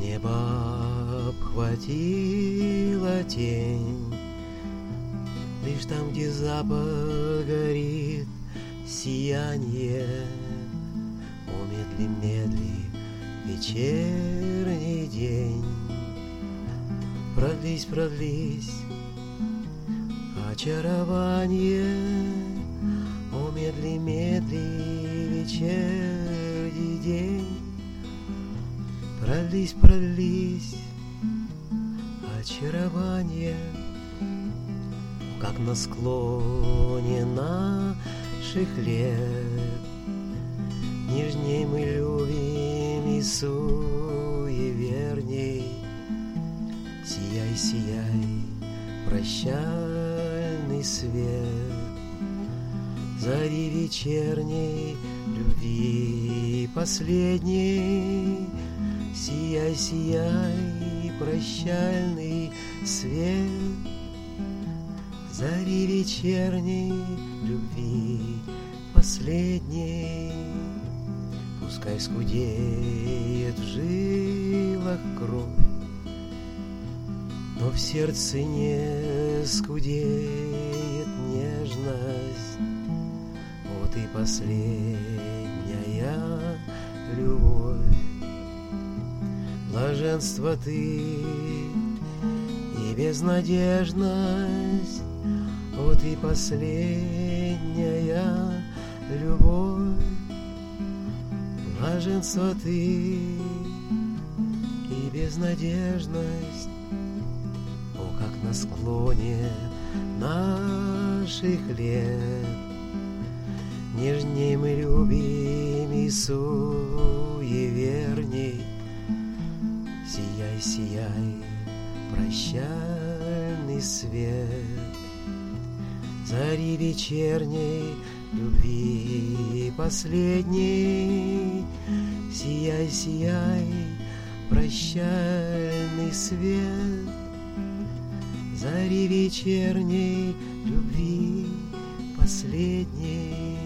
Небо обхватила тень, лишь там, где запад горит, сияние. О, медли, вечерний день. Продлись, очарование. О, медли, вечерний день. Продлись, очарование, как на склоне наших лет. Нежней мы любим и суеверней. Сияй, прощальный свет зари вечерней любви последней. Сияй, прощальный свет зари вечерней любви последней. Пускай скудеет в жилах кровь, но в сердце не скудеет нежность. Вот и последняя любовь. Блаженство ты и безнадежность. Вот и последняя любовь. Блаженство ты и безнадежность. О, как на склоне наших лет. Нежней мы любим и суеверней. Сияй, прощальный свет зари вечерней любви последней. Сияй, прощальный свет зари вечерней любви последней.